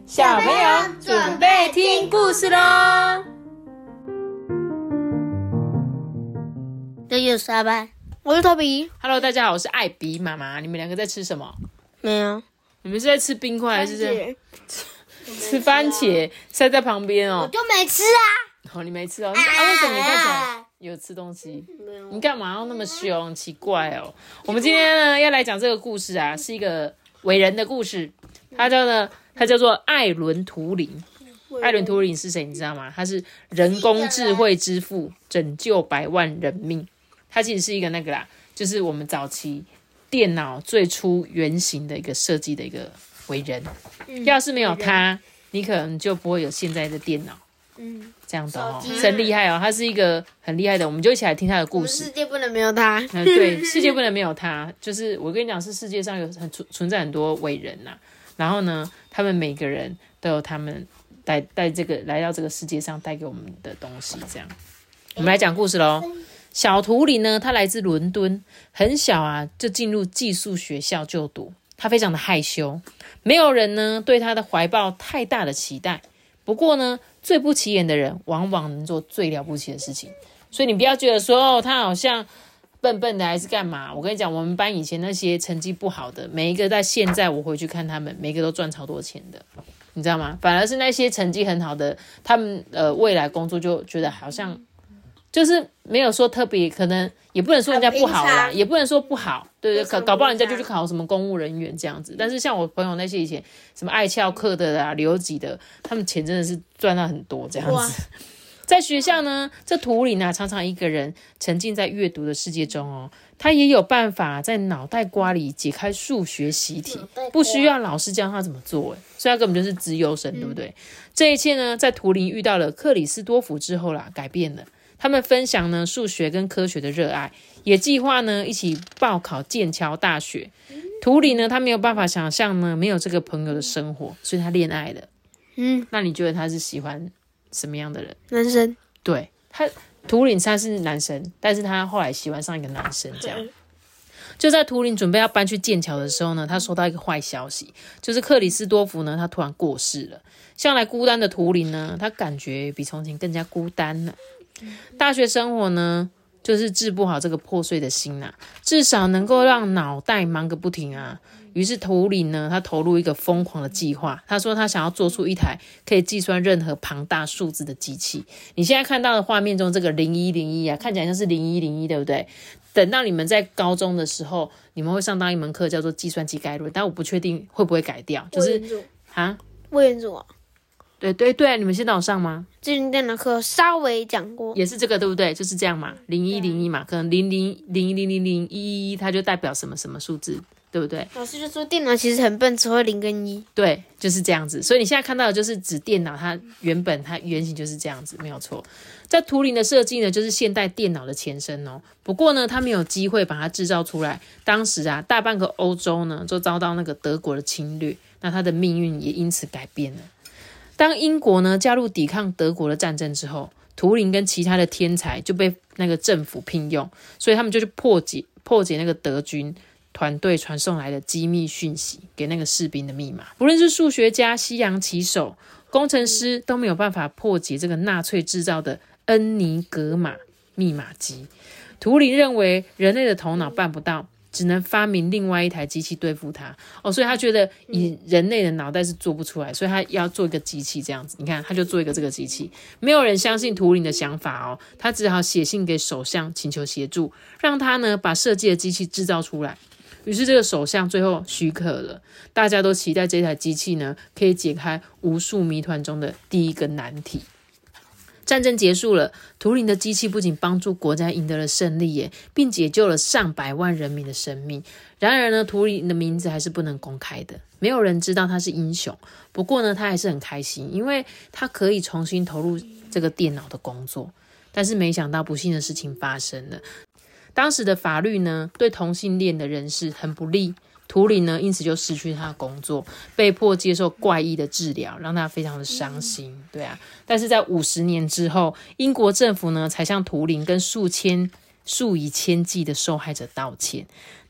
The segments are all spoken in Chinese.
小朋友准备听故事咯。 这就是阿班，我是托比。 Hello， 大家好，我是艾比妈妈。你们两个在吃什么？ 没有， 你们是在吃冰块还是在吃番茄？塞在旁边哦。 我就没吃啊。 哦，你没吃哦？为什么你看起来有吃东西？你干嘛要那么凶？奇怪哦。我们今天呢要来讲这个故事啊，是一个伟人的故事。他叫做艾伦·图灵。艾伦·图灵是谁？你知道吗？他是人工智慧之父，拯救百万人命。他其实是一个那个啦，就是我们早期电脑最初原型的一个设计的一个伟人。要是没有他，你可能就不会有现在的电脑。这样的哦，是很厉害哦。他是一个很厉害的，我们就一起来听他的故事。 世界不能没有他。 对，世界不能没有他。就是我跟你讲，是世界上有存在很多伟人呐。然后呢，他们每个人都有他们来到这个世界上带给我们的东西。这样，我们来讲故事咯。小图灵呢，他来自伦敦，很小啊就进入寄宿学校就读。他非常的害羞，没有人呢对他的怀抱太大的期待。不过呢，最不起眼的人往往能做最了不起的事情。所以你不要觉得说他好像笨笨的还是干嘛。我跟你讲，我们班以前那些成绩不好的，每一个在现在我回去看他们，每一个都赚超多钱的，你知道吗？反而是那些成绩很好的，他们未来工作就觉得好像就是没有说特别，可能也不能说人家不好啦，也不能说不好，对对，搞不好人家就去考什么公务人员这样子。但是像我朋友那些以前什么爱翘课的啦、留级的，他们钱真的是赚到很多这样子。在学校呢，这图灵啊，常常一个人沉浸在阅读的世界中哦。他也有办法在脑袋瓜里解开数学习题，不需要老师教他怎么做，所以他根本就是资优生，对不对？这一切呢，在图灵遇到了克里斯多福之后啦，改变了。他们分享呢数学跟科学的热爱，也计划呢一起报考剑桥大学。图灵呢，他没有办法想象呢没有这个朋友的生活，所以他恋爱了。那你觉得他是喜欢什么样的人？ 男生。 对，图灵他是男生，但是他后来喜欢上一个男生，这样。就在图灵准备要搬去剑桥的时候呢，他收到一个坏消息，就是克里斯多福呢，他突然过世了。向来孤单的图灵呢，他感觉比从前更加孤单了。大学生活呢，就是治不好这个破碎的心啊，至少能够让脑袋忙个不停啊。于是图灵呢，他投入一个疯狂的计划。他说他想要做出一台可以计算任何庞大数字的机器。你现在看到的画面中这个0101啊，看起来像是0101，对不对？等到你们在高中的时候，你们会上到一门课叫做计算机概论，但我不确定会不会改掉。就是魏元祖啊。 对，你们现在有上吗？ 之前电脑课稍微讲过， 也是这个对不对？就是这样嘛，0101嘛，可能00000111它就代表什么什么数字，对不对？ 老师就说电脑其实很笨，只会0跟1。 对，就是这样子。所以你现在看到的就是指电脑，它原型就是这样子，没有错。在图灵的设计呢，就是现代电脑的前身哦。不过呢，他没有机会把它制造出来。当时啊，大半个欧洲呢，就遭到那个德国的侵略，那他的命运也因此改变了。当英国呢加入抵抗德国的战争之后，图灵跟其他的天才就被那个政府聘用，所以他们就去破解那个德军团队传送来的机密讯息给那个士兵的密码。不论是数学家、西洋棋手、工程师，都没有办法破解这个纳粹制造的恩尼格玛密码机。图灵认为人类的头脑办不到，只能发明另外一台机器对付它所以他觉得以人类的脑袋是做不出来，所以他要做一个机器这样子。你看，他就做一个这个机器，没有人相信图灵的想法他只好写信给首相请求协助，让他呢把设计的机器制造出来。于是这个首相最后许可了，大家都期待这台机器呢可以解开无数谜团中的第一个难题。战争结束了，图灵的机器不仅帮助国家赢得了胜利耶，并解救了上百万人民的生命。然而呢，图灵的名字还是不能公开的，没有人知道他是英雄。不过呢，他还是很开心，因为他可以重新投入这个电脑的工作。但是没想到不幸的事情发生了，当时的法律呢，对同性恋的人士很不利。图灵呢，因此就失去他的工作，被迫接受怪异的治疗，让他非常的伤心。对啊，但是在50年之后，英国政府呢才向图灵跟数以千计的受害者道歉。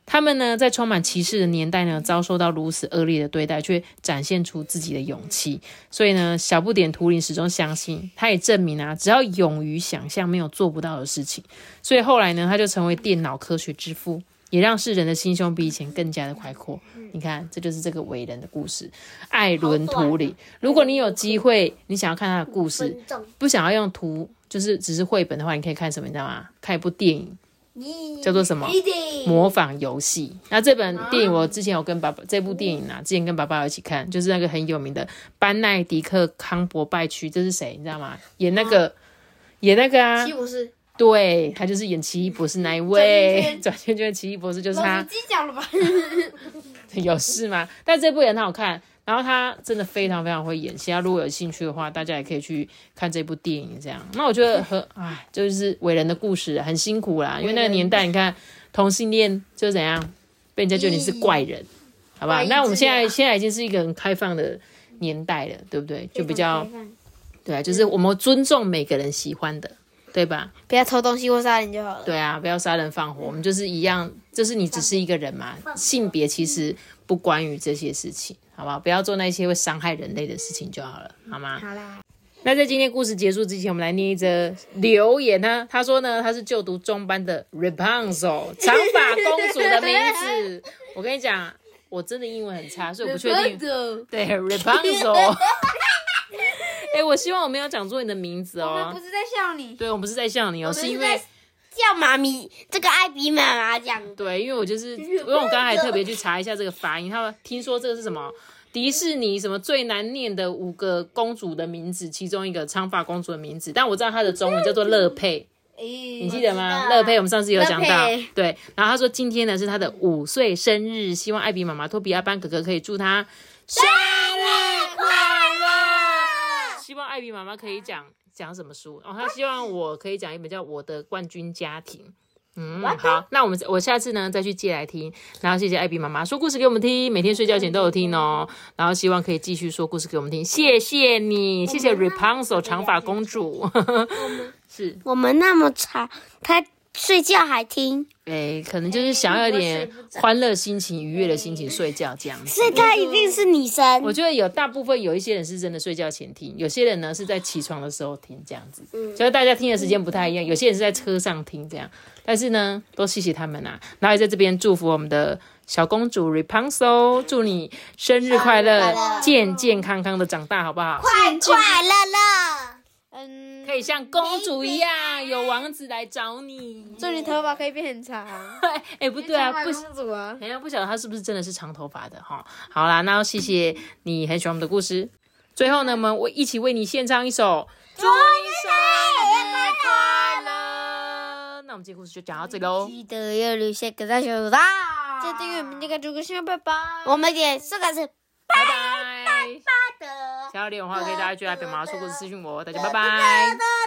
他们呢，在充满歧视的年代呢，遭受到如此恶劣的对待，却展现出自己的勇气。所以呢，小不点图灵始终相信，他也证明啊，只要勇于想象，没有做不到的事情。所以后来呢，他就成为电脑科学之父，也让世人的心胸比以前更加的开阔。你看，这就是这个伟人的故事，艾伦图灵。如果你有机会，你想要看他的故事，不想要用图，就是只是绘本的话，你可以看什么？你知道吗？看一部电影。叫做什么？模仿游戏。那这本电影我之前有跟爸爸，这部电影啊，之前跟爸爸一起看，就是那个很有名的班奈迪克康伯拜区，这是谁？你知道吗？演那个啊， 奇异博士。 对，他就是演奇异博士那一位。转圈圈奇异博士就是他。 老司机讲了吧？ 有事吗？但这部也很好看。然后他真的非常非常会演戏，如果有兴趣的话，大家也可以去看这部电影。这样，那我觉得就是伟人的故事，很辛苦啦。因为那个年代，你看同性恋就怎样，被人家觉得你是怪人，好不好？那我们现在已经是一个很开放的年代了，对不对？就比较对啊，就是我们尊重每个人喜欢的，对吧？ 不要偷东西或杀人就好了。 对啊，不要杀人放火，我们就是一样，就是你只是一个人嘛，性别其实不关于这些事情。好不好？不要做那些会伤害人类的事情就好了，好吗？ 好啦。 那在今天故事结束之前，我们来念一则留言呢。他说呢，他是就读中班的 Rapunzel 长发公主的名字。我跟你讲，我真的英文很差，所以我不确定。对 Rapunzel 我希望我没有讲错你的名字哦。 我们不是在笑你。 对，我们不是在笑你哦，是因为叫妈咪，这个艾比妈妈讲。 对，因为我刚才还特别去查一下这个发音，他们听说这个是什么迪士尼什么最难念的5个公主的名字，其中一个长发公主的名字，但我知道她的中文叫做乐佩。你记得吗？乐佩我们上次有讲到，对。然后他说今天呢是他的5岁生日，希望艾比妈妈、托比阿班哥哥可以祝他生日快乐。希望艾比妈妈可以讲什么书？他希望我可以讲一本叫《我的冠军家庭》。好，那我下次呢再去借来听。然后谢谢艾比妈妈说故事给我们听，每天睡觉前都有听哦。然后希望可以继续说故事给我们听，谢谢你，谢谢 Rapunzel 长发公主。是我们那么长，他睡觉还听。 可能就是想要有点欢乐心情、愉悦的心情睡觉这样子。 所以他一定是女生。 我觉得大部分有一些人是真的睡觉前听，有些人呢是在起床的时候听这样子。所以大家听的时间不太一样，有些人是在车上听这样。但是呢，都谢谢他们啊。然后也在这边祝福我们的小公主 Rapunzel， 祝你生日快乐，健健康康的长大，好不好？ 快乐乐。 可以像公主一样，有王子来找你。 祝你头发可以变很长。 不对啊， 公主啊， 不晓得她是不是真的是长头发的哈。好啦，那谢谢你很喜欢我们的故事。最后呢，我们一起为你献唱一首《祝你生日快乐》。那我们今天故事就讲到这里喽。 记得要留下个大手大，记得订阅我们这个主播新闻拜拜。我们也说个是拜拜。 的。 想要留言的话，可以大家去艾比妈妈说故事私讯我，大家拜拜。